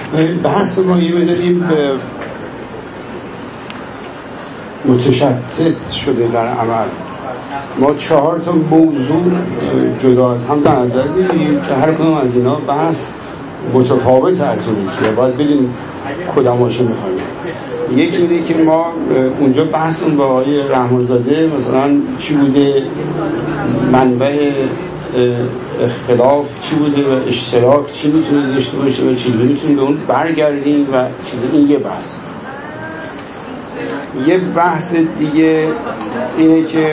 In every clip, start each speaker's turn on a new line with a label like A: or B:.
A: بحث ما یه مداریم متشتت شده در عمل. ما 4 تا موضوع جدا از هم در نظر بگیریم که هر کدوم از اینا بحث متفاوت از اون یکیه، باید ببینیم کداماشو میخوایم. یکی اینه که ما اونجا بحثمون با آقای رحمانزاده مثلا چی بوده منبع اختلاف، چی بوده و اشتراک چی میتونه داشته باشه و چی میتونه به اون برگردیم و این یه بحث. یه بحث دیگه اینه که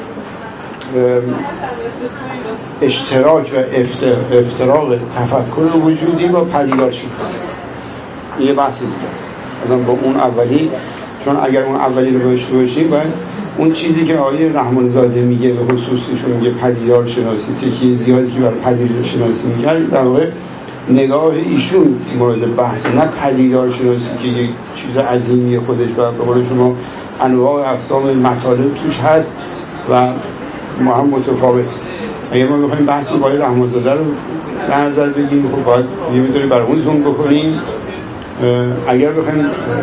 A: اشتراک و افتراق تفکر وجودی با پدیدار شناسی. یه بحث دیگه است. الان با اون اولی، چون اگر اون اولی رو داشته باشیم باید اون چیزی که آقای رحمانزاده میگه به خصوصیشون میگه پدیدار شناسی، تکیه زیادی که برای پدیدار شناسی میکرد، در واقع نگاه ایشون مورد بحث، نه پدیدار شناسی که یک چیز عظیمی خودش و به قول شما انواع و اقسام مطالب توش هست و ما هم متفاوت. اگر ما بخوایم بحث با آقای رحمانزاده رو در نظر بگیریم خب باید یه مقداری برای اون زوم بکنیم. اگر بخوایم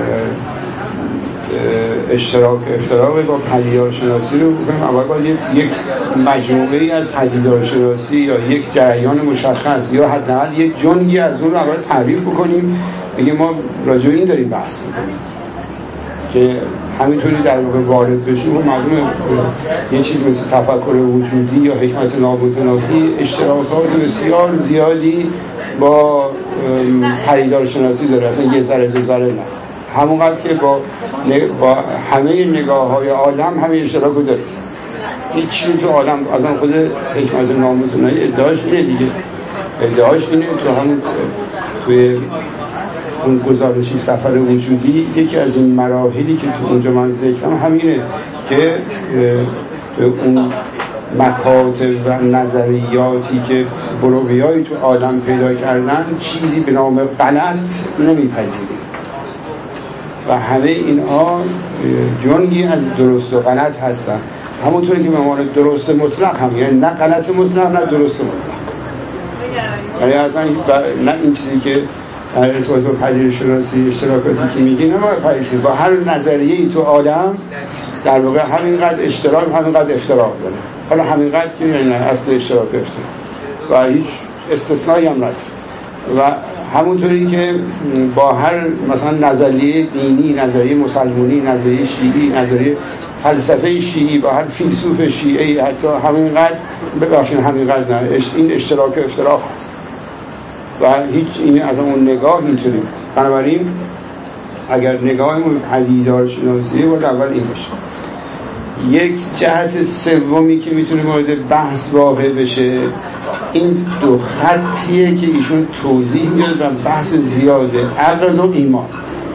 A: افتراق با پدیدار شناسی رو بکنیم، اول باید یک مجموعه‌ای از پدیدار شناسی یا یک جریان مشخص یا حداقل یک جنگی از اون رو اول تعریف بکنیم، بگیم ما راجع به این داریم بحث می‌کنیم که همینطوری در واقع وارد بشیم. و معلومه یه چیز مثل تفکر وجودی یا حکمت نامتناهی اشتراکات بسیار زیادی با پدیدار شناسی داره، اصلا یه ذره دو ذره نه، همونقدر که با همه نگاه‌های عالم همه اشتراکو داره. هیچ چیزی تو عالم اصلا خود حکمت نامتناهی ادعاش اینه دیگه، ادعاش اینه توی اون گزارشی سفر وجودی یکی از این مراحلی که تو اونجا من ذکرم همینه که اون مکاتب و نظریاتی که برویایی تو عالم پیدا کردن چیزی به نام غلط نمیپذیره و همه اینها جنگی از درست و غلط هستن، همونطوری که معنی درست مطلق هم، یعنی نه غلط مطلق نه درست مطلق، یعنی اصلا نه این چیزی که در ارتباط با پدیدار شناسی اشتراکاتی که میگی نه باید با هر نظریه‌ای تو عالم در واقع همینقدر اشتراک همینقدر افتراق داره. حالا همینقدر که یعنی اصل اشتراک افتراق و هیچ استثنایی هم نداره. و همونطوری که با هر مثلا نظریه دینی، نظریه مسلمانی، نظریه شیعی، نظریه فلسفه شیعی، با هر فیلسوف شیعی حتی همینقدر نه، این اشتراک افتراق هست و هیچ این از اون نگاه اینطوری. بنابراین اگر نگاهمون پدیدار شناسیه باید اول این باشه. یک جهت سومی که میتونه مورد بحث واقع بشه این دو خطیه که ایشون توضیح میاد و بحث زیاده، عقل و ایمان.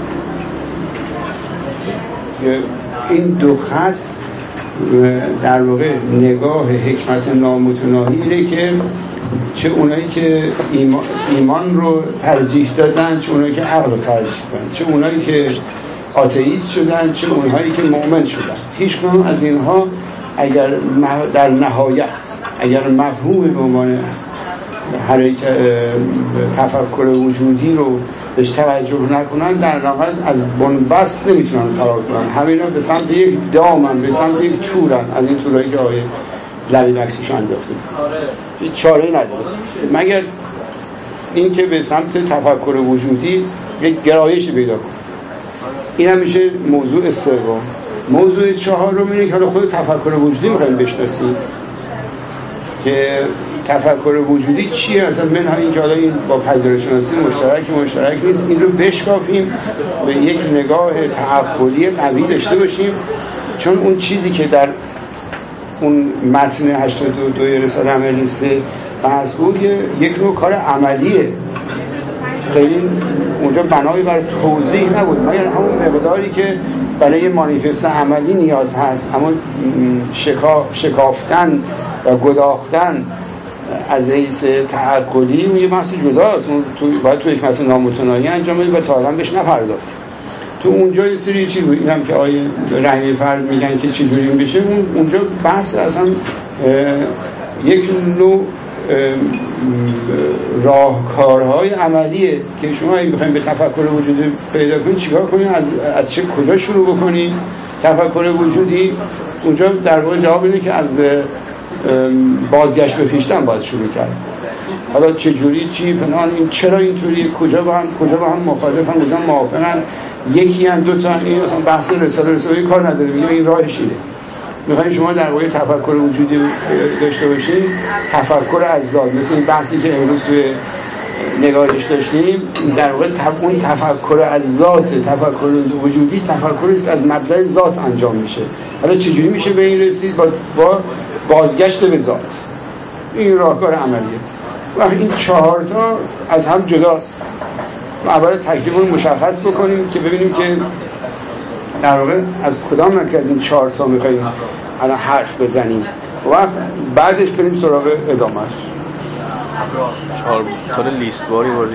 A: این دو خط در واقع نگاه حکمت نامتناهی اینه که چه اونایی که ایمان رو ترجیح دادن، چه اونایی که عقل رو ترجیح دادن، چه اونایی که آتئیست شدن، چه اونایی که مؤمن شدن. هیچ کدوم از اینها اگر در نهایت اگر مفهوم به عنوان تفکر وجودی رو بهش توجه نکنن، در نهایت از بنبست نمیتونن فرار کنن. همینا به سمت یک دامن، به سمت یک تورن، از این تورایی که آقای لبی بکسیش انداخته. هیچ چاره نداره مگر این که به سمت تفکر وجودی یک گرایشی پیدا کنه. این هم میشه موضوع سوم. موضوع چهارم اینه که حالا خود تفکر وجودی میخوایم بشناسیم که تفکر وجودی چیه اصلا، منها این که حالا این با پدیدار شناسی مشترک نیست، این رو بشکافیم، به یک نگاه تعقلی قوی داشته باشیم. چون اون چیزی که در اون متن 82 رساله عملیسته بحث بود یک نوع کار عملیه، خیلی اونجا بنایی بر توضیح نبود، مگر همون مقداری که برای مانیفست عملی نیاز هست، همون شکافتن و گداختن از حیث تعقلی اون یه بحث جداست، باید تو حکمت نامتناهی انجام بدید و تا الان بهش نپرداخت. تو اونجا یه سری چی بود، اینم که آیه رحیمی فرد میگن که چی جوری بشه، اونجا بحث اصلا یک نوع راهکارهای عملیه که شما اگه بخواید به تفکر وجودی پیدا کنید چیکار کنید، از چه کجا شروع بکنید. تفکر وجودی اونجا در واقع جواب اینه که از بازگشت به خویشتن باید شروع کرد. حالا چه جوری چی فلان، این چرا اینطوری، کجا با هم مخالفن، کجا موافقن، یکی ان دو تا، این مثلا بحث رساله کار نداره، میگه این راهش اینه. میخواین شما در واقع تفکر وجودی داشته باشید، تفکر از ذات، مثل این بحثی که امروز توی نگارش داشتیم، در واقع اون تفکر از ذات، تفکر وجودی تفکری است که از مبدأ ذات انجام میشه. حالا چجوری میشه به این رسید؟ با بازگشت به ذات. این راهکار عملیه. و این 4 تا از هم جداست. و اول تکلیفون مشخص بکنیم که ببینیم که در واقع از کدام که از این 4 تا میخواییم الان حرف بزنیم و بعدش بریم سراغ ادامهش.
B: 4 تا لیست باری بردیم.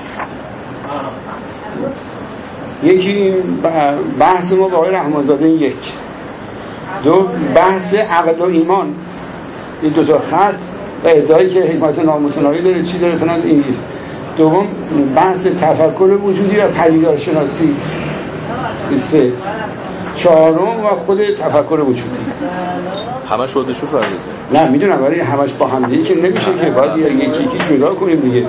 A: یکی بحث ما با آقای رحمانزاده، 1 2 بحث عقل و ایمان، این 2 تا خط و ادعایی که حکمت نامتناهی داره، چی داره فلان. این دوم بحث تفکر وجودی و پدیدارشناسی، 3 4 و خود تفکر وجودی.
B: همش خودش رو پردازه.
A: نه میدونم، ولی همش با هم دیگه که نمیشه که باید یکی جدا کنیم دیگه.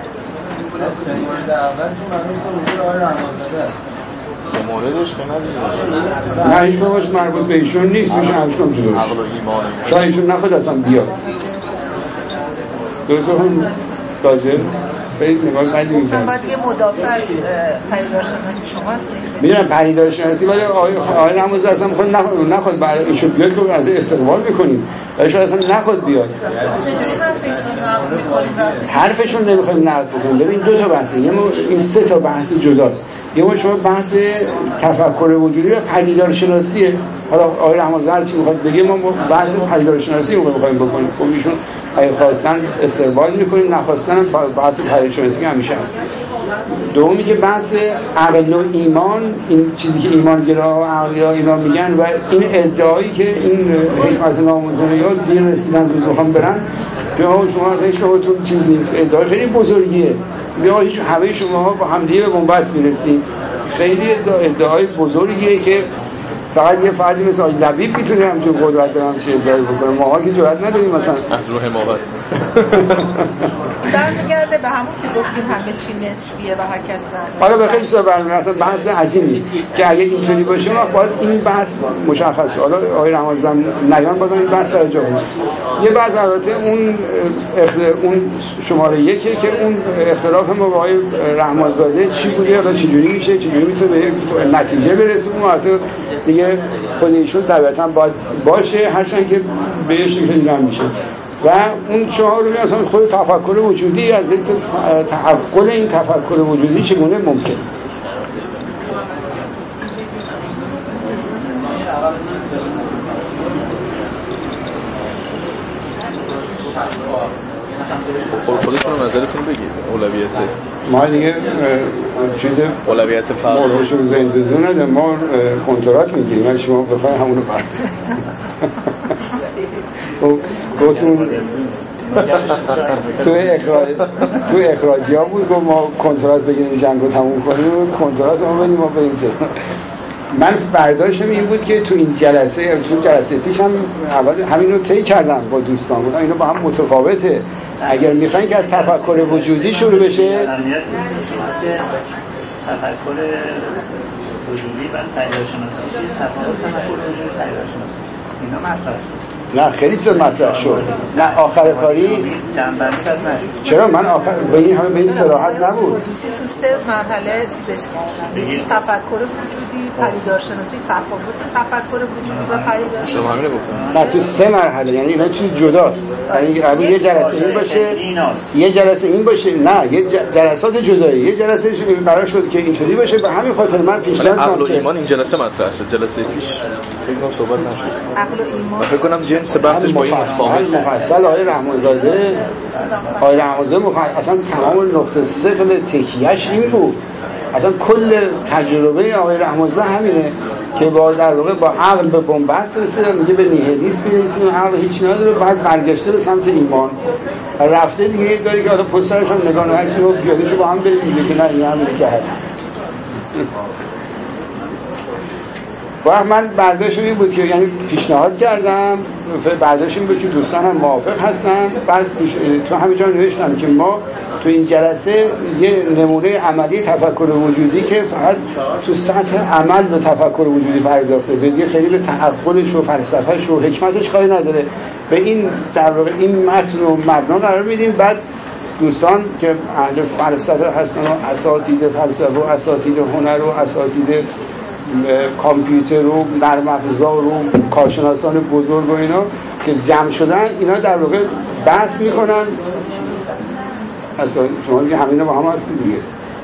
B: موردش که ندیده،
A: نه هیچ کنمش مربوط به ایشون نیست، میشه همش کنم جدا
B: عقل و ایمان.
A: شاید ایشون نخواد اصلا بیاد. درسته هم داجه برید نگاه بعدی میزنم.
C: باید یه مدافع از پدیدارشناسی شما هستید.
A: میدونم پدیدارشناسی، ولی آقای نمازه اصلا نخواد برای ایشون بیاد که از استقبال بکنیم، ولی شاید اصلا نخواد بیاد.
C: چجوری حرفشون نقد می‌کنید؟
A: حرفشون نمیخوایم نقد بکنیم. ببین 2 تا بحثه، این 3 تا بحث جداست. یه ما شما بحث تفکر وجودی و پدیدارشناسیه. حالا آقای رحمانزاده هر چی میخواد بگه، ما بحث پدیدارشناسی رو میخوایم بکنیم. خب ایشون اگه خواستن استقبال میکنیم، نخواستن بحث پدیدارشناسی همیشه هست. دومی که بحث عقل و ایمان، این چیزی که ایمانگرا و عقلیا اینا میگن و این ادعایی که این حکمت نامتناهی ها دیر رسیدن زود میخوام برن، که شما هیچ کدومتون چیز نیست. ادعای خیلی بزرگیه. یا هیچ همه شما با هم دیگه به بنبست میرسید. خیلی ادعای بزرگیه که فقط یه فردی مثل آقای لبیب میتونه همچون قدرت دارم چه ادعای بکنه. ماها که جرئت نداریم مثلا
B: از روح حماقت.
C: برمیگرده به همون که گفتیم همه چی نسبیه و هر کس
A: حالا به خیلی برمیگرده. اصلا بحث عظیمی که اگه اینطوری باشه ما باید این بحث مشخصه. حالا آقای رحمانزاده نیان بازم این بحث سر جا بود. یه بحث البته اون شماره 1 که اون اختلاف ما با آقای رحمانزاده چی بوده، حالا چجوری میشه، چجوری میتونه به یک نتیجه برسه. اون وقت دیگه خود ایشون طبیعتاً باید باشه، هرچند که بهش دیگه میشه. و اون 4 رو اصلا خود تفکر وجودی از حیث تحقق این تفکر وجودی چگونه ممکن.
B: خودتون رو نظرتون بگید. اولویت
A: ما دیگه چیز
B: اولویت
A: موردش رو زندگی نداریم، ما کنترات میگیریم، ولی شما بخواید همونو پس گفتون تو اخراجی ها بود گفت ما کنترات بگیریم جنگ رو تموم کنیم، کنترات ما بدیم ما بریم جلو. من برداشتم این بود که تو این جلسه پیش هم اول همین رو طی کردم با دوستان، بودم اینا با هم متفاوته. اگر میخواین که از تفکر وجودی شروع بشه،
D: تفکر وجودی و پدیدارشناسی چیز تفاوت تفکر وجودی و پدیدارشناسی اینا مطرح شد.
A: نه خیلی چیز مطرح شد. نه آخر کاری
D: جنبندی پس نشد.
A: چرا من آخر به این همه به این صراحت نبود.
C: تو 3 مرحله چیزش کردن. یکیش تفکر وجودی، پدیدارشناسی، تفاوت تفکر وجودی و پدیدارشناسی.
B: شما همین رو گفتم.
A: نه تو 3 مرحله، یعنی اینا چیز جداست. یعنی یه جلسه این باشه، یه جلسه این باشه، نه یه جلسات جدایی. یه جلسه قرار شد که اینطوری باشه، به همین خاطر من پیشنهاد
B: کردم. عقل و ایمان این جلسه مطرح شد. جلسه پیش فکر کنم صحبت نشد.
C: عقل و ایمان
B: فکر کنم جنس بحثش با این
A: مفصل آقای رحمانزاده اصلا تمام نقطه ثقل تکیهش این بود. اصلا کل تجربه آقای رحمانزاده همینه که با در واقع با عقل به بنبست رسیده، میگه به نیهیلیسم میرسیم، عقل هیچ نداره، بعد برگشته به سمت ایمان رفته دیگه. داری که حالا پسترش هم نگاه نهایت رو پیادهشو با هم بریم میگه که نه این هم که هست. من برداشت این بود که یعنی پیشنهاد کردم، برداشت این بود که دوستانم موافق هستن. بعد تو همه جا نوشتم که ما تو این جلسه یه نمونه عملی تفکر وجودی که فقط تو سطح عمل به تفکر وجودی پرداخته، دیگه خیلی به تعقلش و فلسفهش و حکمتش کاری نداره، به این در واقع این متن و مبنا قرار میدیم. بعد دوستان که اهل فلسفه هستن و اساتید فلسفه و اساتید هنر و اساتید کامپیوتر و نرم افزار و کارشناسان بزرگ و اینا که جمع شدن، اینا در واقع بحث میکنن. اصلا شما دیگه همینا با هم هستید دیگه.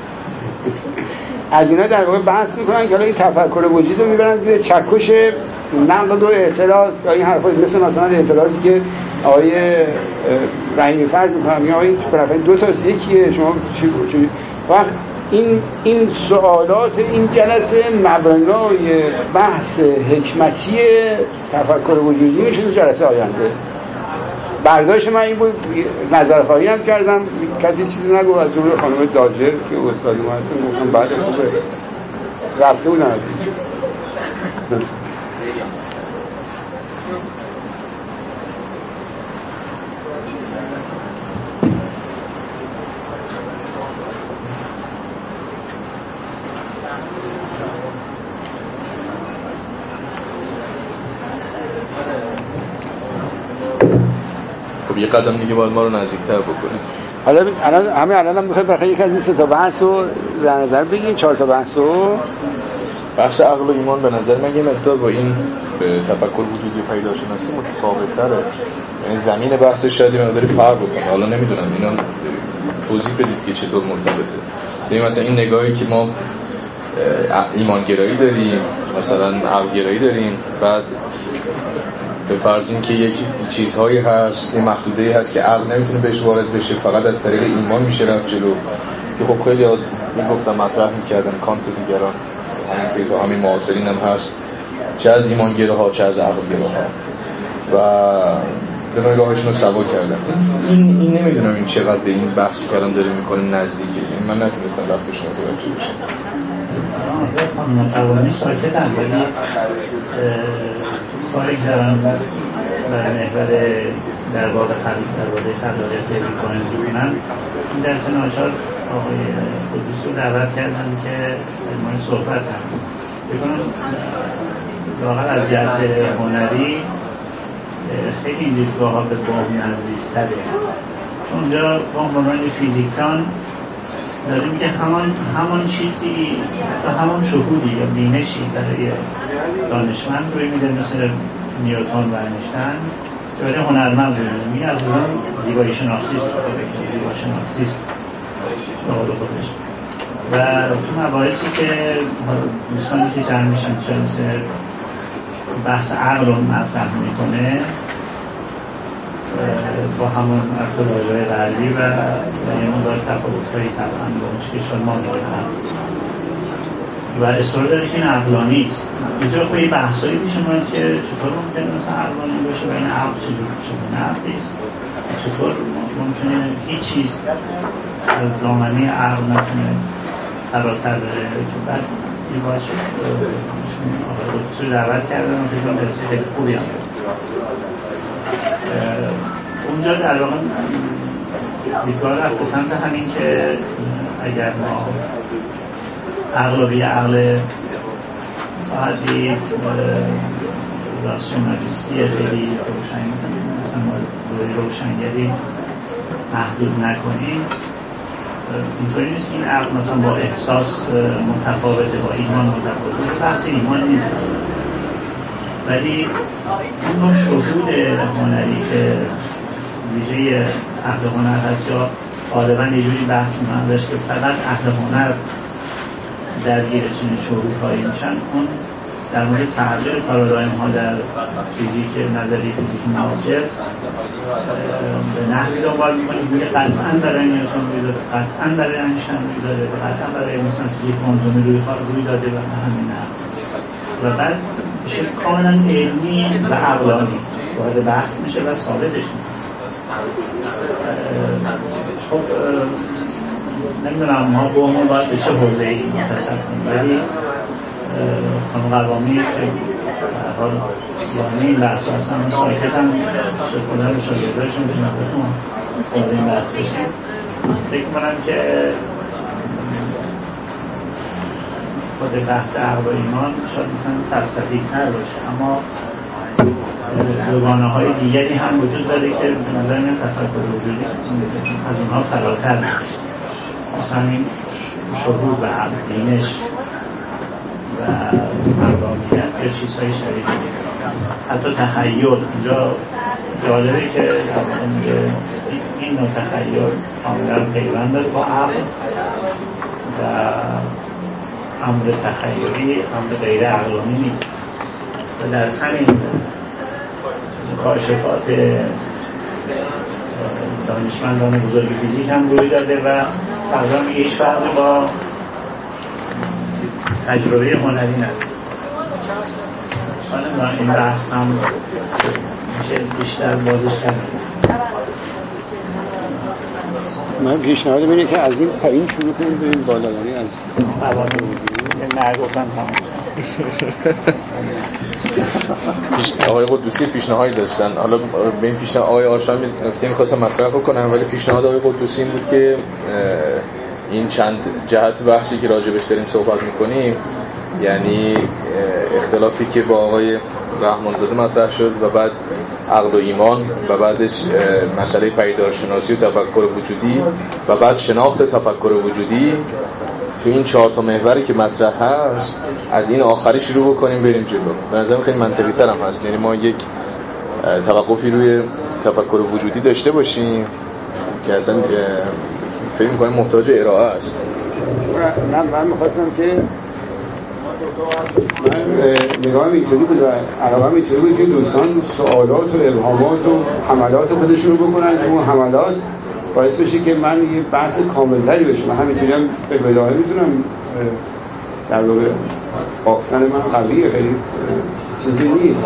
A: از اینا در واقع بحث میکنن که حالا این تفکر وجود رو میبرن زیر چکش نقد و اعتراض و این حرفا، مثلا اعتراضی که آقای رحیمی فرد میکنم یا آقای برای دو تا یکیه شما چی وقت این سوالات این جلسه مبنای بحث حکمتی تفکر وجودی میشه تو جلسه آینده. برداشت من این بود، نظرخواهی هم کردم، کسی چیزی نگو از جمله خانم داجر که استادی ما هستن، گفتم بعد خوبه رفته بودن از
B: یه قدم دیگه باید ما رو نزدیک‌تر بکنیم.
A: حالا الان هم میخواید بخیر یکی از این 3 تا بحث رو در نظر بگیریم، 4 تا بحث رو.
B: بحث عقل و ایمان به نظر من یه مقدار با این به تفکر وجودی پیداشناسی متفاوت‌تره، یعنی زمین بحثش شاید یه مقداری فرق بکنه. حالا نمیدونم اینا توضیح بدید که چطور مرتبطه. یعنی مثلا این نگاهی که ما ایمانگرایی داریم، مثلا عقلگرایی داریم، بعد به فرض این که یک چیزهایی هست، این محدوده‌ای هست که عقل نمیتونه بهش وارد بشه، فقط از طریق ایمان میشه رفت جلو، که خب خیلی میگفتم مطرح میکردن کانت و دیگران، همین که تو همین معاصرین هم هست، چه از ایمانگراها چه از عقلگراها، و به نگاهشون رو سوا کردن. این نمیدونم این چقدر به این بحثی که الان داریم میکنیم نزدیکه، من نتونستم ربطش متوجه بشم.
D: خانم قوانی ساکتن، ولی کاری کردن برای محور در واقع خلاقیت بیرون میکنن. این درس ناچار آقای قدوسی رو دعوت کردن که علمان صحبت هم بکنم. واقعا از جهت هنری خیلی این دیدگاه ها به باب نزدیک تره، چون اونجا با عنوان فیزیکدان داریم که همان چیزی و همان شهودی یا بینشی برای دانشمند روی میده مثل نیوتن و انیشتین که برای هنرمند روی میده. از اون زیبایی شناختیست زیبایی شناختیست به قول خودش. و تو مباحثی که دوستانی که جمع میشن جلسه بحث عقل رو مطرح میکنه با همون ارتباطهای غربی و یه مدار تفاوت‌هایی طبعا با اون چیزی که ما می‌کنیم و اصرار داره که این عقلانیست. اینجا خب یه بحثایی پیش اومد که چطور ممکنه مثلا عقلانی باشه و این عقل چجور شده نقلیست، چطور ممکنه هیچ چیز از دامنه عقل نتونه فراتر بره، که بعد این باشه آقای قدوسی رو دعوت کردن و فکر کنم جلسه خیلی خوبی هم اونجا در واقع دیدگاه رفت به سمت همین که اگر ما عقل رو به یه عقل فقط یک راسیونالیستی خیلی روشن مثلا روشنگری محدود نکنیم، اینطوری نیست که این عقل مثلا با احساس متفاوته، با ایمان متفاوته. بحث ایمان نیست، ولی اون نوع شهود هنری که ویژه اهل هنر هست یا غالبا یه جوری بحث می‌کنن داشت که فقط اهل هنر درگیر چنین شهودهایی میشن، اون در مورد تحقیق پارادایم ها در فیزیک نظری فیزیک معاصر به نحوی دنبال می‌کنیم که قطعاً برای نیوتن روی داده، قطعاً برای انیشتین روی داده، قطعاً برای مثلا فیزیک کوانتومی روی داده و همین نحو. و بعد میشه کاملا علمی و عقلانی وارد بحث میشه و ثابتش میشه. خب نمیدونم ما با همون باید به چه حوزه‌ای متصل کنیم، ولی خانم قوامی حال یعنی این بحث هستن ساکت هم شکلها به شاگردهاشون که نبودون وارد این بحث بشیم. فکر کنم که خود بحث عقل و ایمان شاید مثلا فلسفی تر باشه، اما زبانه های دیگری هم وجود داره که به نظر میاد تفکر وجودی از اونها فراتر نمیشه، مثلا این شهود و عقل بینش و مقامیت یا چیزهای شبیه حتی تخیل. اینجا جالبه که این نوع تخیل کاملا پیوند داره با عقل و امر تخیلی امر غیر عقلانی نیست و در همین کاشفات دانشمندان بزرگ فیزیک هم روی داده و تقریبا هیچ فرقی با تجربه هنری نداره. این بحث هم میشه بیشتر بازش کرد.
A: من پیشنهاد اینه که از این پایین شروع کنیم بریم بالا، یعنی از
D: قوانین نگفتم
B: آقای قدوسی پیشنهادی داشتن. حالا به این پیشنهاد آقای آرشان نکته می‌خواستم مطرح کنم، ولی پیشنهاد آقای قدوسی این بود که این چند جهت بحثی که راجبش داریم صحبت می‌کنیم، یعنی اختلافی که با آقای رحمانزاده مطرح شد و بعد عقل و ایمان و بعدش مسئله پدیدارشناسی و تفکر وجودی و بعد شناخت تفکر وجودی، تو این 4 تا محوری که مطرح هست از این آخری شروع بکنیم بریم جلو. به نظرم خیلی منطقی تر هم هست، یعنی ما یک توقفی روی تفکر وجودی داشته باشیم که اصلا فکر می‌کنم محتاج ارائه است.
A: من می‌خواستم که من نگاه اینطوری بود و علاقه اینطوری بود که دوستان سوالات و ابهامات و حملات خودشون رو بکنن که اون حملات باعث بشه که من یه بحث کاملتری بشه. من همینطوری هم به بداهه میتونم در واقع بافتن من قویه، خیلی چیزی نیست.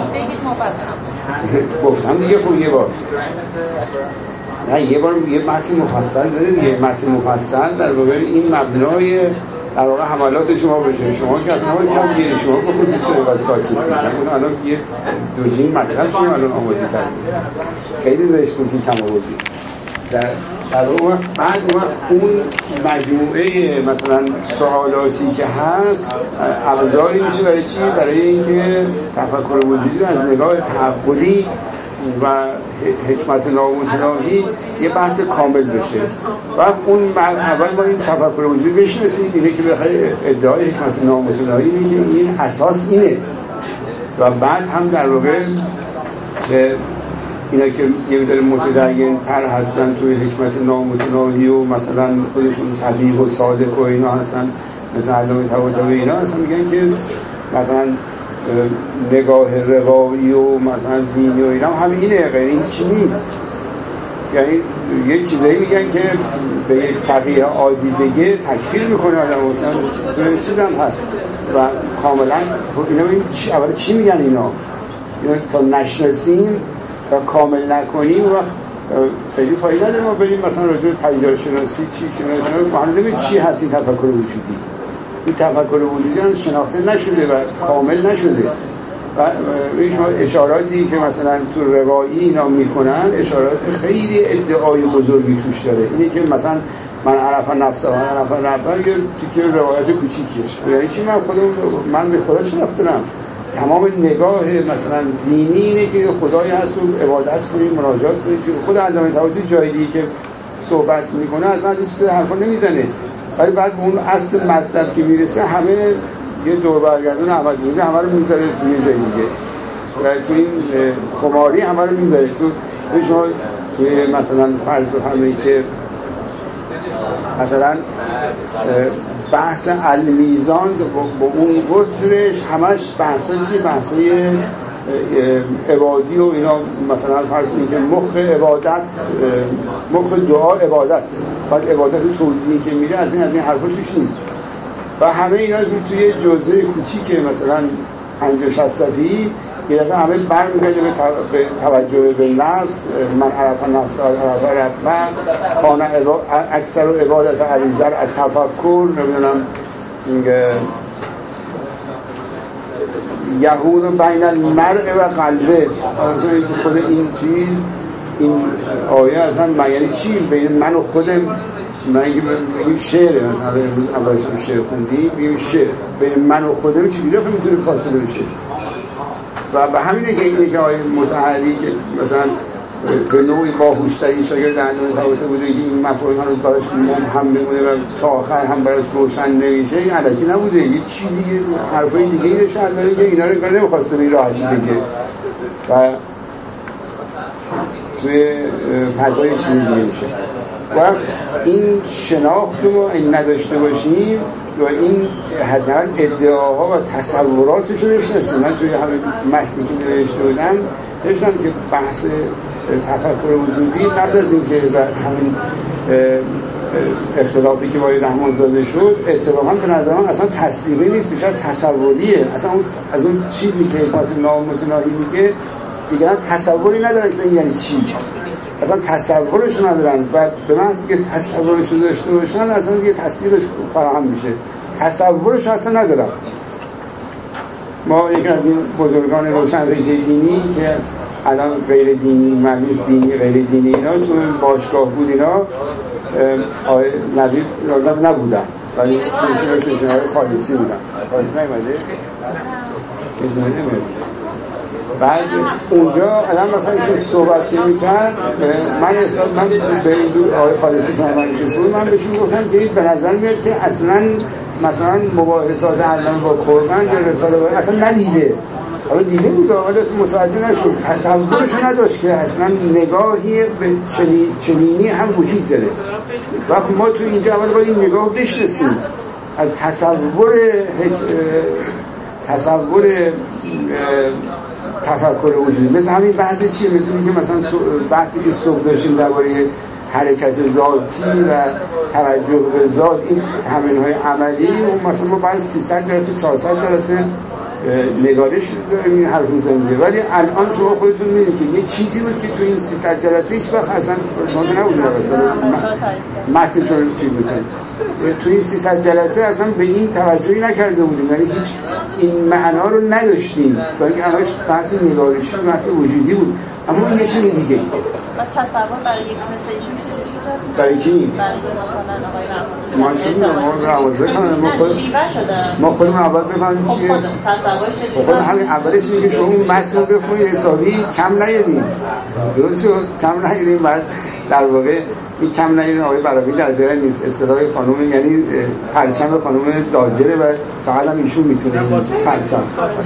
A: گفتم دیگه خب یه بار نه یه بار یه متن مفصل داره دیگه. متن مفصل در واقع این مبنای در واقع حملات شما بشه. شما که اصلا باید کم بیاری، شما بخصوص چرا باید ساکت کنید. الان یه دوجین مطلب شما الان آماده کردید، خیلی زشت بود که کم آوردی. در بعد اون مجموعه مثلا سوالاتی که هست ابزاری میشه برای چی؟ برای اینکه تفکر وجودی رو از نگاه تعقلی و حکمت نامتناهی یه بحث کامل بشه. و اون اول ما این تفکر وجودی بشناسیم، اینه که بخیر ادعای حکمت نامتناهی اینه که این اساس اینه و بعد هم در واقع اینا که یه مقدار متدین تر هستن توی حکمت نامتناهی و مثلا خودشون طبیع و صادق و اینا هستن، مثلا علامه طباطبایی اینا هستن، میگن که مثلا نگاه روایی و مثلا دینی و اینا هم اینه، غیر این چی نیست. یعنی یه چیزایی میگن که به یک فقیه عادی بگه تکفیر میکنه آدم، مثلا این چیز هم هست و کاملا اینا اول چی میگن اینا تا نشناسیم و کامل نکنیم و خیلی فایده نداره ما بریم مثلا راجع به پدیدارشناسی چی معلومه چی هست این تفکر وجودی. این تفکر وجودی هم شناخته نشده و کامل نشده و شما اشاراتی که مثلا تو روایی اینا میکنن اشارات خیلی ادعای بزرگی توش داره. اینه که مثلا من عرف نفسه و عرف ربه یه تیکه روایت کوچیکیه، یعنی چی؟ من به خدا شناخته دارم. تمام نگاه مثلا دینی اینه که خدایی هست و عبادت کنیم، مناجات کنیم. خود علامه طباطبایی جای دیگه که صحبت میکنه اصلا این چیز حرفا نمیزنه، ولی بعد به اون اصل مطلب که میرسه همه یه دور برگردون عمل میزنه، همه رو میذاره توی جای دیگه و تو این خماری همه رو میذاره. تو شما توی مثلا فرض بفرمایید که مثلا بحث المیزان با اون قطرش همش بحثایی بحثای عبادی و اینا، مثلا فرض کنید که مخ عبادت، مخ دعا عبادت، بعد عبادت توضیحی که میده از این حرفا توش نیست و همه اینا توی جزء کوچیکه مثلا 50-60 صفحه‌ای یه دفعه همه برمیگرده به توجه به نفس، من عرف نفس عرف رب کان اکثر و عبادت علیزر التفکر، نمیدونم یهود بین المرء و قلبه. خود این چیز، این آیه اصلا یعنی چی؟ بین من و خودم، من بگیم شعره، مثلا امروز اولش هم شعر خوندیم، بگیم شعر بین من و خودم چی دیگه میتونه فاصله بشه. و به همینه که اینه که آیه متحری که مثلا به نوعی باهوشترین شاگرد انجام تابطه بوده که این مفاهیم هنوز براش هم بمونه و تا آخر هم براش روشن نمیشه، این علکی نبوده، یه چیزی حرفای دیگه ای داشته داره که اینا رو انگار نمیخواسته به این راحتی بگه و توی فضای چیزی دیگه میشه. و این شناخت رو این نداشته باشیم و این حداقل ادعاها و تصوراتش رو بشناسیم. من توی همین متنی که نوشته بودم داشتم که بحث تفکر وجودی قبل از اینکه و همین اختلافی که با رحمانزاده شد اتفاقا به نظر من اصلا تصدیقی نیست، بیشتر تصوریه. اصلا از اون چیزی که حکمت نامتناهی میگه دیگران تصوری ندارن که یعنی چی، اصلا تصورش ندارن و به محض که تصورش رو داشته باشن اصلا دیگه تصدیقش فراهم میشه. تصورش حتی ندارن. ما یکی از این بزرگان روشنفکر دینی که الان غیر دینی، معنیش دینی غیر دینی، اینا تو باشگاه بود، اینا آقای نوید نبودن ولی شنشون خالصی بودن. خالصی نمیده؟ بعد اونجا آدم مثلا ایشون صحبت میکرد، من به این دو آقای خالصی که من بهشون گفتم که به نظر میاد که اصلا مثلا مباحثات علامه با قرآن یا رساله اصلا ندیده. حالا دیده بود ولی اصلا متوجه نشد، تصورشو نداشت که اصلا نگاهی به چنینی هم وجود داره. وقتی ما تو اینجا اول باید این نگاه بشناسیم از تصور تفکر وجودی. مثل همین بحث چیه؟ مثل اینکه مثلا بحثی که صبح داشتیم درباره حرکت ذاتی و توجه به ذات، این تمرین‌های عملی، مثلا ما بعد 300 جلسه 400 جلسه نگارش داریم این حرف میزنیم، ولی الان شما خودتون میدونید که یه چیزی بود که تو این 300 جلسه هیچ وقت اصلا مانده نبود. متنش رو چیز میکنیم تو این 300 جلسه اصلا به این توجهی نکرده بودیم، یعنی هیچ این معنا رو نداشتیم و اینکه همش بحث نگارشی و بحث وجودی بود. اما این یه چیز دیگه
E: و تصور برای یک مسیجون
A: برای کی؟ ما چی ما روازه کنم ما خودمون اول بفهمیم چیه. خود همین اولش اینه که شما اون متن رو بخونید حسابی کم نیاریم، درست شد؟ کم نیاریم. بعد در واقع این کم نیاریم آقای براوی در جای نیست، اصطلاح خانوم یعنی پرچم خانوم داجره و فقط هم ایشون میتونه این پرچم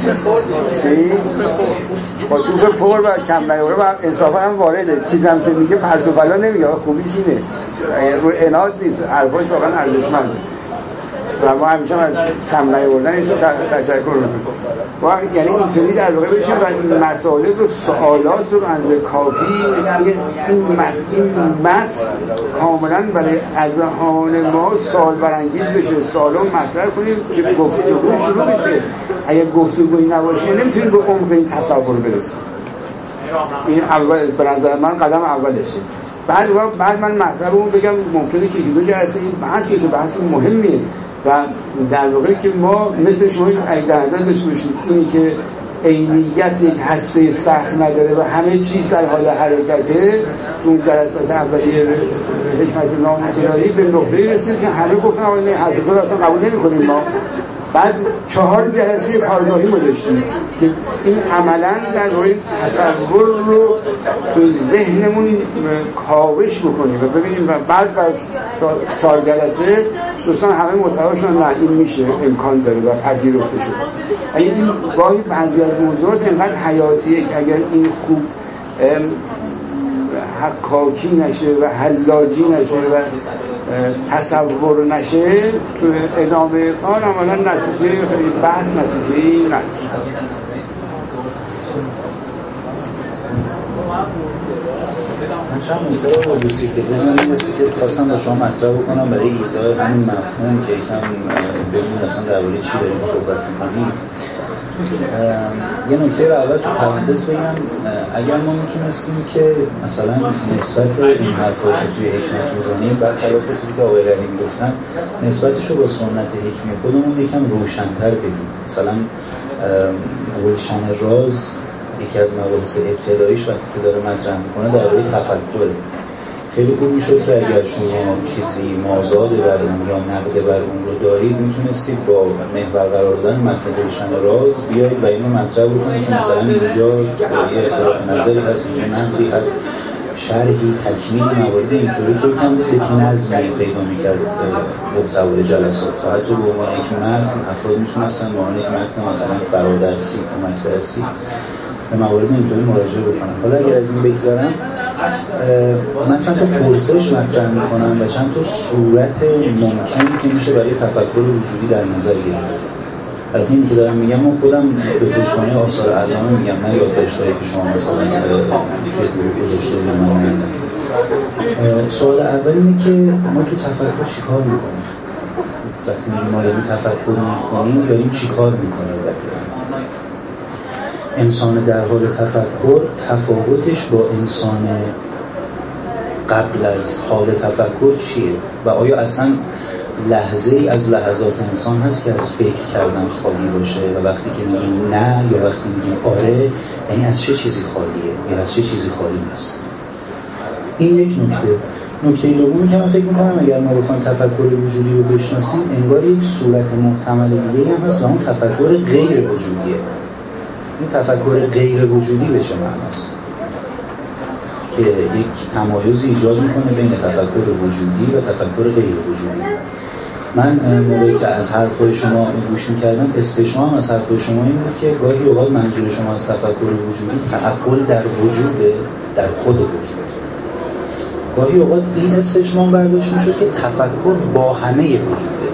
A: چی؟ با توپ پر و کم نیاره و انصافا هم وارده. چیزم که میگه پرچ و بلا نمیگه، خوبیش اینه رو اناد نیست، حرفاش واقعا ارزشمنده و ما همیشه از کم نیاوردن ایشون تشکر میکنیم. و یعنی اینطوری در واقع بشیم و این مطالب رو سوالات رو از کافی این متن کاملا برای اذهان ما سوال برانگیز بشه، سوالا مطرح کنیم که گفتگو شروع بشه. اگر گفتگویی نباشه نمیتونیم به عمق این تصور برسیم. این اول به نظر من قدم اولشه. بعد من مطلبمو بگم ممکنه که دو جلسه این بحث بشه، بحث مهمیه و در واقع که ما مثل شما اگه در نظر داشته باشید اینی که عینیت یک هسته سخت نداره و همه چیز در حال حرکته، اون جلسات اولیه حکمت نامتناهی به نقطه‌ای رسید که همه گفتن آقا نه حرفتون اصلا قبول نمی‌کنیم ما. بعد 4 جلسه کارگاهی ما داشتیم که این عملاً در واقع تصور رو تو ذهنمون کاوش بکنیم و ببینیم و بعد از 4 جلسه دوستان همه متوجه شدن نه این میشه، امکان داره و پذیرفته شد. این گاهی بعضی از موضوعات اینقدر حیاتیه که اگر این خوب حکاکی نشه و حلاجی نشه و تصور نشه تو ادامه کار عملا نتیجه بحث نتیجه‌ای نداره.
F: من چند نکته رو بسید که ذهنم میرسه که خواستم با شما مطرح بکنم برای ایضاح همین مفهوم که یکم بدون اصلا درباره چی داریم صحبت می‌کنیم. یه نکته رو اول تو پرانتز بگم، اگر ما میتونستیم که مثلا نسبت این حرفا که توی حکمت میزنیم برخلاف چیزی که آقای رحیمی گفتن نسبتش رو با سنت حکمی خودمون یکم روشن‌تر بگیم. مثلا گلشن راز یکی از مباحث ابتداییش وقتی که داره مطرح میکنه درباره تفکره. خیلی خوب میشد که اگر شما چیزی مازاد بر اون یا نقد بر اون رو دارید میتونستید با محور قرار دادن متن گلشن راز بیایید و اینو مطرح بکنید که مثلا اینجا یه اختلاف نظری هست، اینجا نقدی هست، شرحی، تکمیل موارد اینطوری که یکم یکی نظمی پیدا میکرد محتوای جلسات و حتی به عنوان یک متن افراد میتونستن به عنوان یک متن مثلا فرادرسی، کمک درسی به موارد اینطوری مراجعه بکنم. حالا اگر از این بگذارم من چند تا پرسش مطرح میکنم و چند تا صورت ممکنی که میشه برای تفکر وجودی در نظر گرفت. البته اینی که دارم میگم من خودم به پشتوانه آثار علامه میگم، نه یادداشتایی که شما مثلا توی گروه گذاشته بودید. سوال اول اینه که ما تو تفکر چیکار میکنیم؟ وقتی ما داریم تفکر میکنیم داریم چیکار میکنیم؟ انسان در حال تفکر تفاوتش با انسان قبل از حال تفکر چیه؟ و آیا اصلا لحظه ای از لحظات انسان هست که از فکر کردن خالی باشه و وقتی که میگیم نه یا وقتی میگیم آره یعنی از چه چیزی خالیه یا از چه چیزی خالی نیست؟ این یک نکته. نکته دومی که من فکر میکنم اگر ما بخوایم تفکر وجودی رو بشناسیم انگار یک صورت محتمل دیگه هم هست و اون تفکر غیر وجودیه. این تفکر غیر وجودی به چه معناست؟ که یک تمایزی ایجاد میکنه بین تفکر وجودی و تفکر غیر وجودی. من موقعی که از حرفای شما گوش میکردم استشمام از حرفای شما این بود که گاهی اوقات منظور شما از تفکر وجودی تعقل در وجوده، در خود وجود. گاهی اوقات این استشمام برداشت میشد که تفکر با همه وجوده.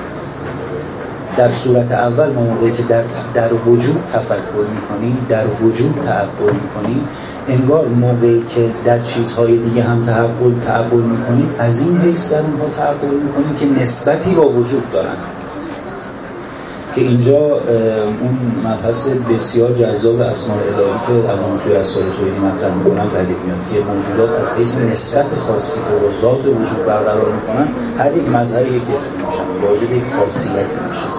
F: در صورت اول ما موقعی که در وجود تفکر میکنیم، در وجود تعقل میکنیم، انگار موقعی که در چیزهای دیگه هم تعقل میکنیم از این حیث در اونها تعقل میکنیم که نسبتی با وجود دارن. که اینجا اون مبحث بسیار جذاب اسماء الهی که الان توی رسائل توحیدی مطرح میکنن پدید میاد که موجودات از حیث نسبت خاصی که با ذات وجود برقرار میکنن هر یک مظهر یک اسم میشن، واجد یک خاصیتی میشن.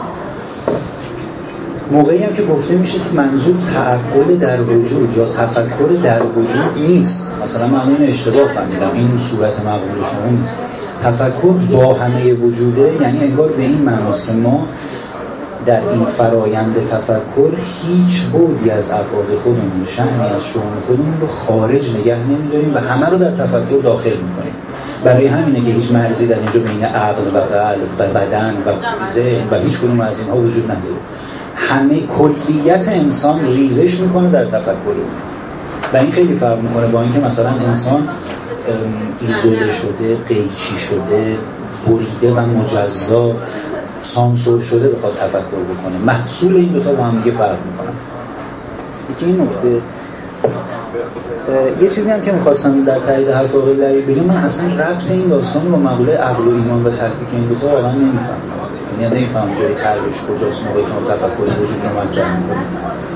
F: موقعی هم که گفته میشه که منظور تعقل در وجود یا تفکر در وجود نیست، مثلا من این اشتباه فهمیدم، این صورت مقبول شما نیست. تفکر با همه وجوده یعنی انگار به این معناست که ما در این فرایند تفکر هیچ بعدی از ابعاد خودمون، شأنی از شؤون خودمون رو خارج نگه نمی‌داریم و همه رو در تفکر داخل می‌کنیم. برای همینه که هیچ مرزی در اینجا بین عقل و قلب و بدن و ذهن و هیچ کدوم از اینها وجود نداره. همه کلیت انسان ریزش میکنه در تفکر و این خیلی فرق میکنه با اینکه مثلا انسان ایزوله شده، قیچی شده، بریده و مجزا، سانسور شده بخواد تفکر بکنه. محصول این دوتا با هم دیگه فرق میکنه. یکی این نکته. یه چیزی هم که میخواستم در تایید حرف آقای لعیب بگم، من اصلا ربط این داستان با مقوله عقل و ایمان و تفکیک این دوتا واقعا نمیفهمم. یعنی نمیفهمم جای تعریفش کجاست موقعی که ما تفکر وجود رو مطرح میکنیم.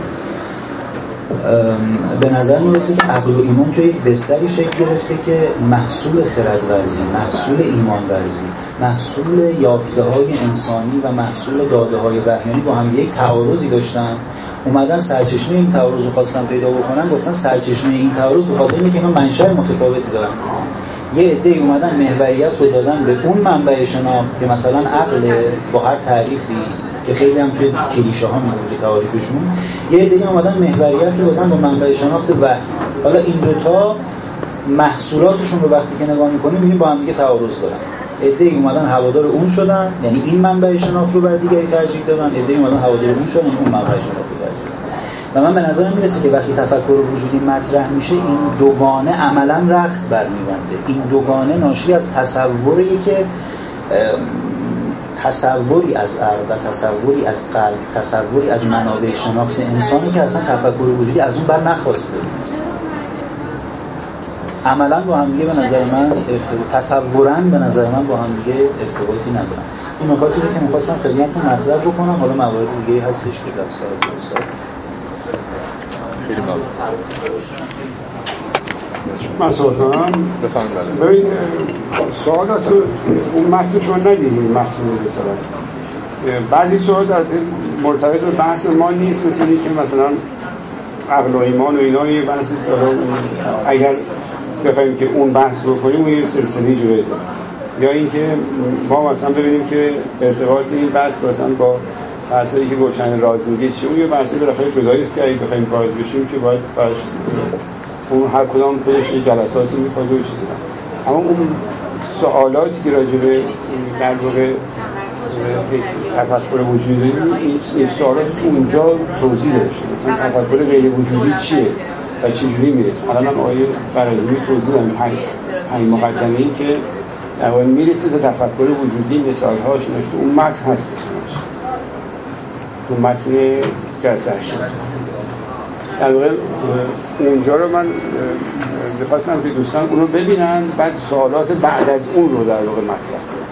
F: به نظر میرسه که عقل و ایمان توی یک بستری شکل گرفته که محصول خردورزی، محصول ایمان ورزی، محصول یافته های انسانی و محصول داده های وحیانی با هم یک تعارضی داشتن. اومدن سرچشمه این تعارض رو خواستن پیدا بکنن، گفتن سرچشمه این تعارض به خاطر اینه که اینا منشأ متفاوتی دارن. یه عده‌ای اومدن محوریت رو دادن به اون منبع شناخت که مثلا عقل با هر تعریفی که خیلی هم توی کلیشه ها میگه تعریفشون، یه عده‌ای اومدن محوریت رو دادن با منبع شناخت وحی. حالا این دوتا محصولاتشون رو وقتی که نگاه می‌کنیم می‌بینیم با هم دیگه تعارض دارن. عده‌ای اومدن هوادار اون شدن، یعنی این منبع شناخت رو بر دیگری ترجیح دادن، عده‌ای اومدن هوادار اون شدن، اون منبع شناخت رو ترجیح دادن. و من به نظرم میرسه که وقتی تفکر وجودی مطرح میشه این دوگانه عملاً رخت برمی‌بنده. این دوگانه ناشی از تصوری که تصوری از عقل و تصوری از قلب، تصوری از منابع شناخت انسانی که اصلا تفکر وجودی از اون بر نخواسته. عملا با هم دیگه به نظر من تصوراً به نظر من با هم دیگه ارتباطی ندارن. این نکاتی رو که می‌خواستم خدمتتون مطرح بکنم، حالا موارد دیگه هستش که در سوال
B: خیلی ممنون.
A: من سوال کنم؟
B: بفرمایید.
A: ببین سوالات اون متن شما ندیدید متن رسالت. بعضی سوالات مرتبط به بحث ما نیست، مثل اینکه مثلا عقل و ایمان و اینا یه بحثی است که اگر بخوایم که اون بحث بکنیم اون یه سلسله جوری داره، یا اینکه ما مثلا ببینیم که ارتباط این بحث مثلا با بحثایی که گلشن راز میگه چی، اون یه بحثی بالاخره جدایی است که اگه بخوایم وارد بشیم که باید براش اون هر کدام خودش یه جلساتی میخواد و چیزی. اما اون سوالاتی که راجع به در واقع تفکر وجودی این سوالات اونجا توضیح داده شده، مثلا تفکر غیر وجودی چیه و چجوری میرسه. الان هم آیه برایمی توضیح دادم همین مقدمه‌ای که در واقع میرسه تا تفکر وجودی مثال‌هاش نوشته اون متن هستش، اون متن جلسه شد. در واقع اونجا رو من می‌خواستم که دوستان اون رو ببینن، بعد سوالات بعد از اون رو در واقع مطرح کنن.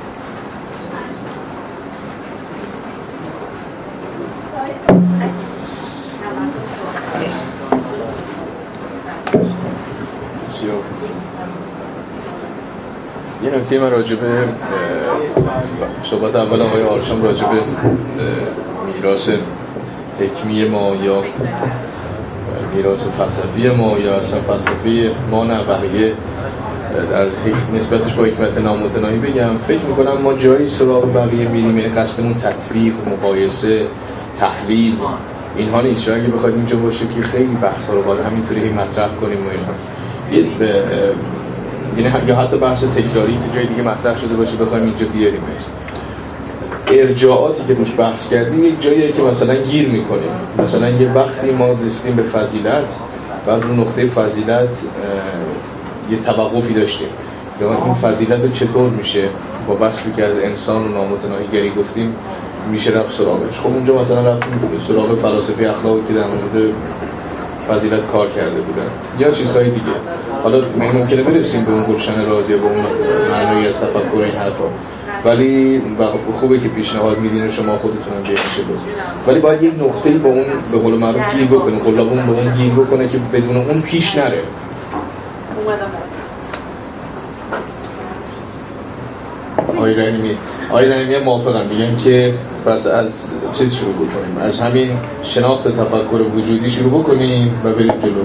B: یه نکته من راجع به صحبت اول آقای آرشام راجع به میراث حکمی ما یا میراث فلسفی ما یا اصلا فلسفی ما نه بقیه در نسبتش با حکمت نامتناهی بگم، فکر میکنم ما جایی سراغ بقیه میریم یعنی قصدمون تطبیق، مقایسه، تحلیل اینها نیست. اگه بخواید اینجا باشه که خیلی بحثا رو باید همینطوری مطرح کنیم و اینها یعنی یا حتی بحث تکراری که جای دیگه مطرح شده باشه بخوایم اینجا بیاریمش. ارجاعاتی که روش بحث کردیم یک جاییه که مثلا گیر میکنیم، مثلا یه وقتی ما رسیدیم به فضیلت، بعد رو نقطه فضیلت یه توقفی داشتیم یا این فضیلت رو چطور میشه با وصفی که از انسان و نامتناهیگری گفتیم میشه رفت سراغش. خب اونجا مثلا رفتیم سراغ فلاسفه اخلاقی که در مورد فضیلت کار کرده بودن یا چیزهای دیگه. حالا ممکنه برسیم به اون گلشن رازی به اون معنایی از تفکر این حرفا، ولی خوبه که پیشنهاد میدین و شما خودتون هم چه بود، ولی باید یک نقطه‌ای با اون به قول معروف گیر بکنه، قلابون با اون گیر بکنه که بدون اون پیش نره. آقای رحیمی موافقم، میگن که پس از چیز شروع بکنیم، از همین شناخت تفکر وجودی شروع بکنیم و بریم جلو.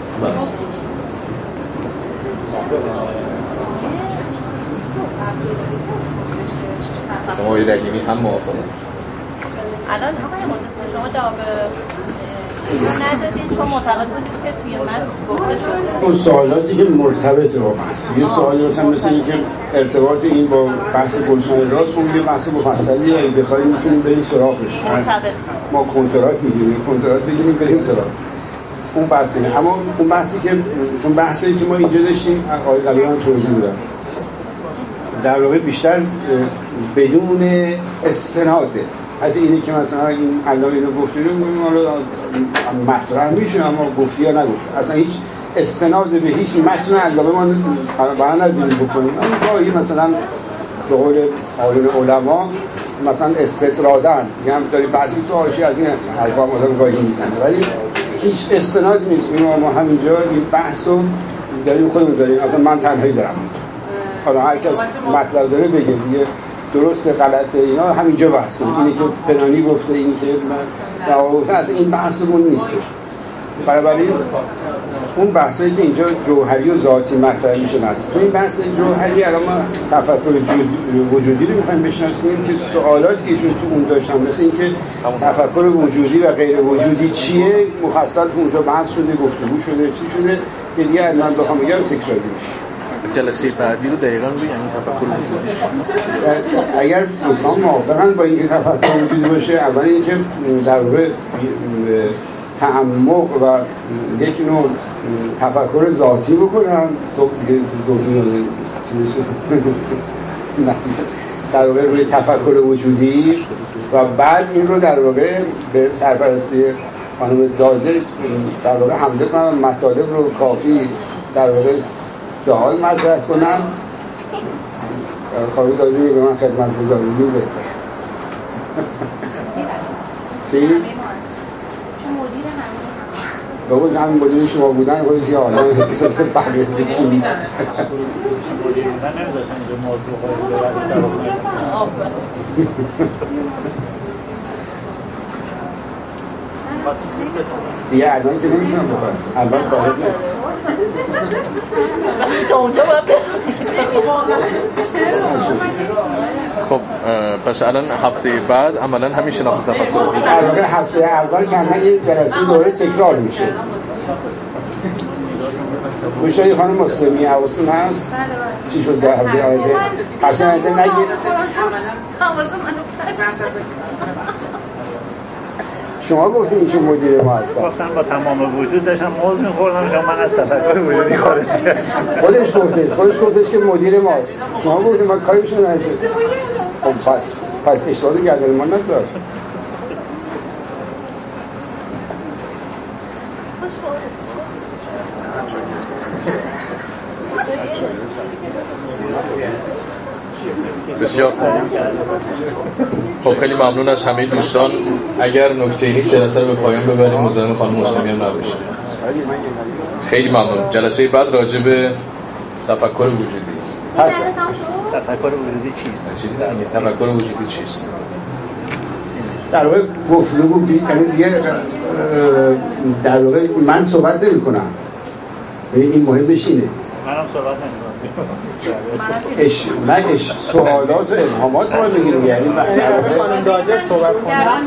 B: آقای رحیمی هم موافقم.
E: الان آقای مهندس شما جواب ندادین چون معتقد بودید که توی متن گفته شده
A: اون سوالاتی که مرتبط با بحث، یه سوالی مثل اینکه ارتباط این با بحث گلشن راست اون یه بحث مفصلیه، اگه بخوایم میتونیم بریم سراغش. ما کنترات میگیریم، کنترات بگیریم بریم سراغ اون بحث. اما اون بحثی که چون بحثی که ما اینجا داشتیم آقای قلیان توضیح دادن در واقع بیشتر بدون استناده، حتی اینی که مثلا این الان اینو گفتیم ما رو مطرح میشه اما گفتی یا نگفتی، اصلا هیچ استناد به هیچ متن علامه ما برای نداریم بکنیم. اما گاهی مثلا به قول علما مثلا استطرادن میگم داری بعضی تو حاشیه از این حرفا مثلا گاهی میزنه، ولی هیچ استناد نیست. ما همینجا این بحث رو داریم خودمون داریم، اصلا من تنهایی دارم، حالا هر کس مطلب داره بگه دیگه، درست غلط اینا همینجا بحث کنیم. اینی که فلانی گفته، اینی که من اصلا این بحثمون نیستش. بنابراین اون بحثایی که اینجا جوهری و ذاتی مطرح میشه هست. تو این بحث جوهری الان ما تفکر وجودی رو میخوایم بشناسیم که سوالاتی که ایشون تو اون داشتن مثل اینکه تفکر وجودی و غیر وجودی چیه مفصل اونجا بحث شده، گفتگو شده، چی شده که دیگه من بخوام بگم تکراری میشه.
B: جلسه بعدی رو دقیقاً بگم این تفکر وجودی
A: اگر دوستان موافقن با اینکه تفکر وجودی باشه، اول اینکه در واقع تعمق و یک نوع تفکر ذاتی بکنن، صبح دیگه دوباره در واقع روی تفکر وجودی و بعد این رو در واقع به سرپرستی خانم دازه در واقع حمله کنم مطالب رو کافی در واقع سوال مطرح کنم خواهی دازی به من خدمت گذاری بده. چی؟ بگوز همین مدیر شما بودن خودش یه آدم حسابت بقیه چی نیست. دیگه الان که نمیتونم بکنم الان صاحب
B: خب پس الان هفته بعد عملا همین شناخت تفکر
A: الان هفته اول کاملا یه جلسه دوره تکرار میشه. گوشایی خانم مسلمی حواستون هست؟ چی شد در هفته آینده؟ هفته آینده نگید؟ شما گفتین این چون مدیر ما هستن.
D: گفتن با تمام وجود داشتم موز میخوردم شما من از تفکر وجودی خارج کردم.
A: خودش گفتش که مدیر ماست. شما گفتین ما کاریشون نرسید. خب پس اشتباه گردن ما نذار.
B: بسیار خوب. خیلی ممنون از همه دوستان. اگر نکته‌ای نیست جلسه رو به پایان ببریم. مزاحم خانم مسلمی هم نباشید. خیلی ممنون. جلسه بعد راجع به تفکر وجودی.
D: تفکر وجودی چیست؟
B: چیزی نمیگه. تفکر وجودی چیست؟
A: در واقع گفتگو یعنی دیگه در واقع من صحبت نمی‌کنم. این مهم بشینه.
D: منم صحبت نمی‌کنم.
A: من سوالات و ابهامات رو میگیرم. یعنی
G: خانم داجر صحبت کنم.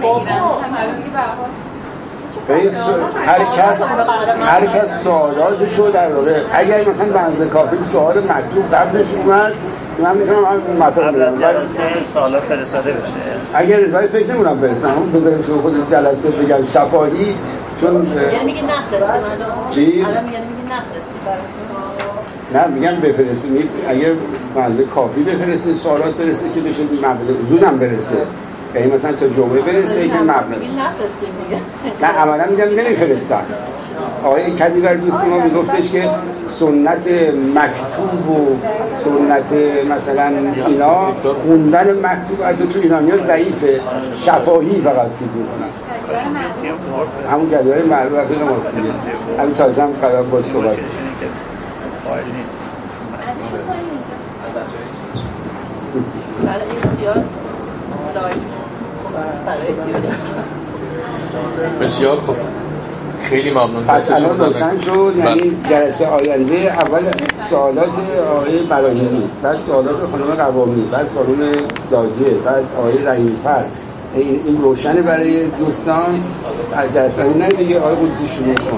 A: هر کس سوالاتشو در واقع اگر مثلا بنز کافی سوال مکتوب قبلش اومد من میتونم همین مطلب بدم.
D: سوالا فرستاده بشه.
A: اگر رضای فکر نمی‌کنم برسم اون بذاریم تو خود جلسه بگم شفاهی چون
E: یعنی میگه نفرستی
A: چی؟
E: الان میگه نفرستی
A: نه میگم بفرستیم. اگر منزل کافی بفرستین سوالات برسه که بشه مبلغ زودم برسه. یعنی مثلا تا جمعه برسه که مبلغ نه عملا میگم نمیفرستن. آقای کدیور دوست ما میگفتش که سنت مکتوب و سنت مثلا اینا خوندن مکتوب حتی تو ایرانی‌ها ضعیفه. شفاهی فقط چیز میکنن. همون کدیوهای معروف رفیق ماست دیگه. همین تازه هم قرار باز صحبت
B: بسیار خوب. خیلی ممنون.
A: پس الان روشن شد. یعنی جلسه آینده اول سوالات آقای براهیمی، بعد سوالات خانم قوامی، بعد خانم داجیه، بعد آقای رحیمی‌فر. این روشنه برای دوستان. جلسه نه دیگه آقای قدسی شروع کن.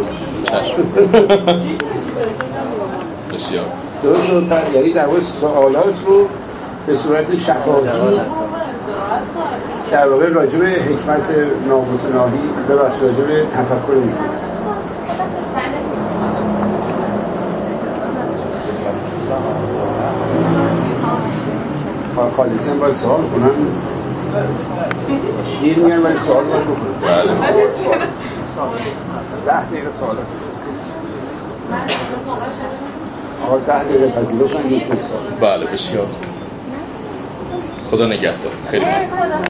B: بسیار
A: درست شد. یعنی در واقع سوالات رو به صورت شفاهی در واقع راجع به حکمت نامتناهی ببخشید راجع به تفکر می‌کنه. خالصی هم باید سوال کنن. دیر میگن ولی سوال باید بکنن. 10 دقیقه سوال آقا 10 دقیقه پذیرفتن یه شد سوال.
B: بله بسیار. خدا نگهدار. خیلی ممنون.